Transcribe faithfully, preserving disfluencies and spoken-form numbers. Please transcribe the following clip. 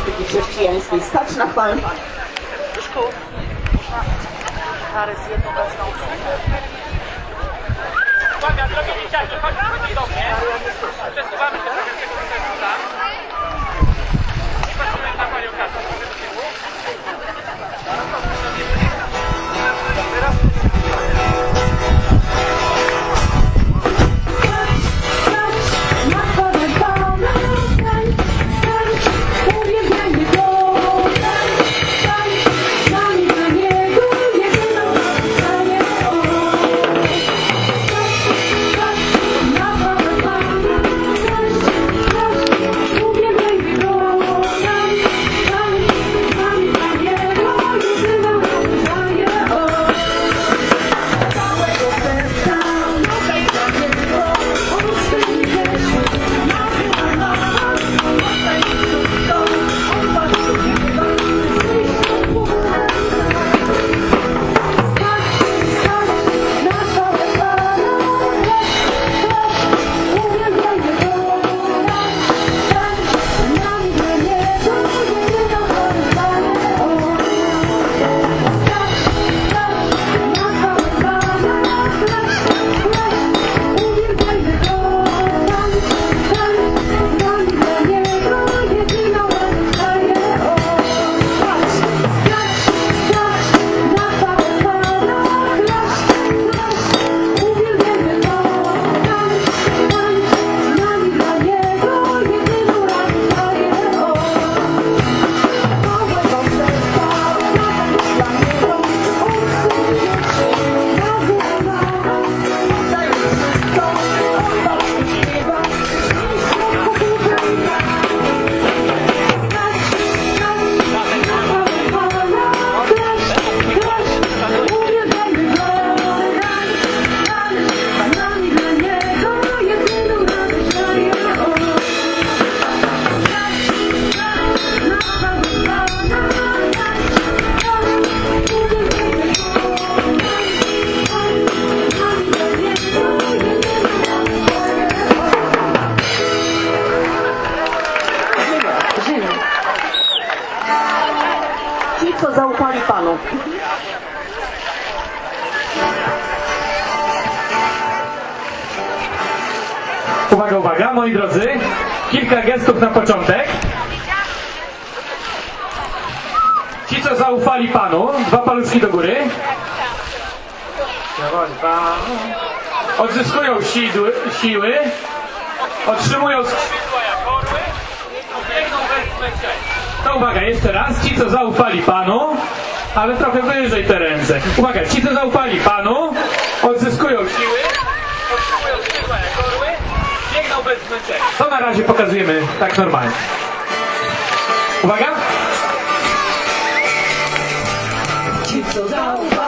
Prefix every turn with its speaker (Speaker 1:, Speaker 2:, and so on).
Speaker 1: gimnastyki chrześcijańskiej. Stać na chwałę Pana.
Speaker 2: Duszku, można karę z jedną ważną.
Speaker 3: Uwaga, drogie dzieciaki, chodźcie do mnie. Przesuwamy się trochę z tego miejsca. I patrzymy na panią Kasię. Teraz
Speaker 1: ci, co zaufali Panu.
Speaker 3: Uwaga, uwaga, moi drodzy, kilka gestów na początek. Ci, co zaufali Panu, dwa paluszki do góry. Odzyskują siły, siły otrzymują skrzydła jak orły, biegną bez zmęczenia. To uwaga, jeszcze raz, ci, co zaufali Panu, ale trochę wyżej te ręce. Uwaga, ci, co zaufali Panu, odzyskują siły, otrzymują skrzydła jak orły, biegną bez zmęczenia. To na razie pokazujemy tak normalnie. Uwaga!
Speaker 1: Ci, co zaufali